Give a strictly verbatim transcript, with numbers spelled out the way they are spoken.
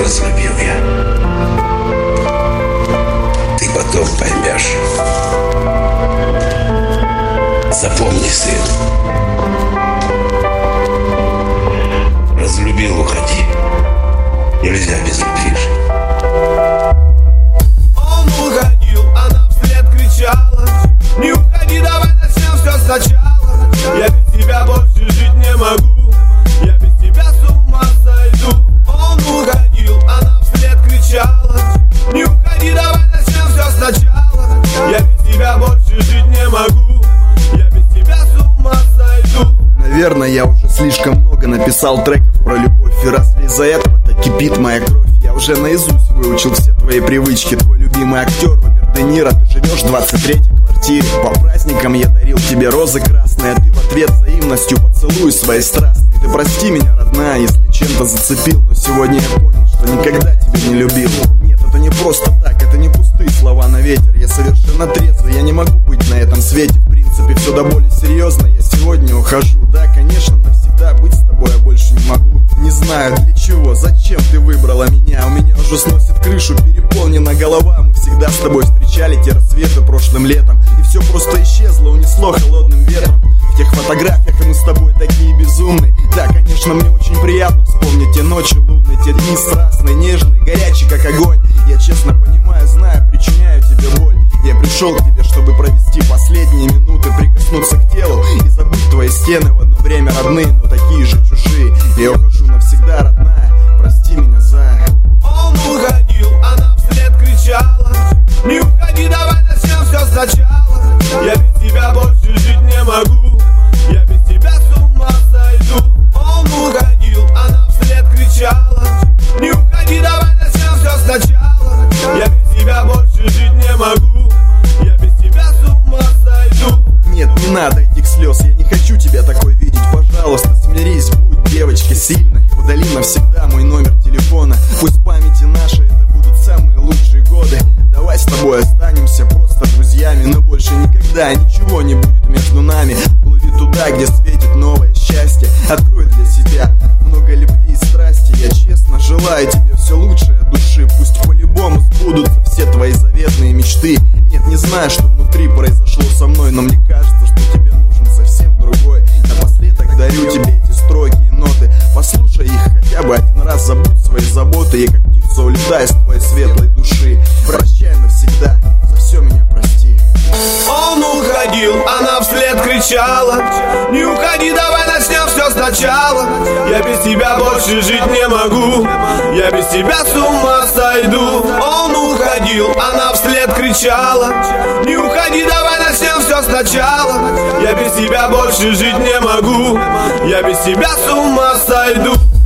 разлюбил я. Ты потом поймешь. Запомни, сын. Разлюбил, уходи. Нельзя без любви жить. Он уходил, она вслед кричала: не уходи, давай начнем все сначала. Я без тебя больше жить не могу. Я без тебя с ума сойду. Он уходил, она вслед кричала: не уходи, давай начнем все сначала. Я без тебя больше жить не могу. Я без тебя с ума сойду. Наверное, я уже слишком много написал треков про любовь. И разве из-за этого-то кипит моя кровь? Я уже наизусть выучил все твои привычки. Твой любимый актер Роберт Де Ниро. Ты живешь в двадцать третьей квартире. По праздникам я дарил тебе розы красные, а ты в ответ взаимностью поцелуй своей страстной. Ты прости меня, родная, если чем-то зацепил, но сегодня я понял, что никогда тебя не любил. Нет, это не просто так, это не пустые слова на ветер. Я совершенно трезвый, я не могу быть на этом свете. В принципе, все до боли серьезно, я сегодня ухожу. Да, конечно, навсегда быть с тобой я больше не могу. Не знаю для чего, зачем ты выбрала меня. У меня уже сносит крышу, переполнена голова. Мы всегда с тобой встречали те рассветы прошлым летом, и все просто исчезло, унесло холодным ветром. В тех фотографиях и мы с тобой такие безумные. Да, конечно, мне очень приятно вспомнить те ночи лунные, те дни страстные, нежные, горячие, как огонь. Я честно понимаю, знаю, причиняю тебе боль. Я пришел к тебе, чтобы провести последние минуты, прикоснуться к телу и забыть твои стены, в одно время родные, но такие же чужие. Я ухожу навсегда, родная, прости меня за... Он уходил, она вслед кричала: не уходи, давай начнем все сначала. Я без тебя больше жить не могу. Я без тебя с ума сойду. Он уходил, она вслед кричала: не уходи, давай начнем все сначала. Я без тебя больше жить не могу. Я без тебя с ума сойду. Нет, не надо этих слез, я не хочу тебя такой видеть. Пожалуйста, смирись, будь девочкой сильной. Удали навсегда мой номер телефона. Пусть в памяти нашей это будут самые лучшие годы. Давай с тобой останемся просто друзьями, но больше никогда ничего не будет между нами. Плыви туда, где светит новое счастье. Открой для себя много любви и страсти. Я честно желаю тебе все лучшее от души. Пусть по-любому сбудутся все твои заветные мечты. Нет, не знаю, что внутри произошло со мной, но мне кажется, что тебе нужен совсем другой. Напоследок дарю тебе эти строки и ноты. Послушай их хотя бы один раз, забудь свои заботы. И как птица улетай с твоей светлой души. Прощай навсегда, за все меня прости. Он уходил, она вслед кричала: не уходи, давай начнем все сначала. Я без тебя больше жить не могу. Я без тебя с ума сойду. Он уходил, она вслед кричала: не уходи, давай начнем все сначала. Я без тебя больше жить не могу. Я без тебя с ума сойду.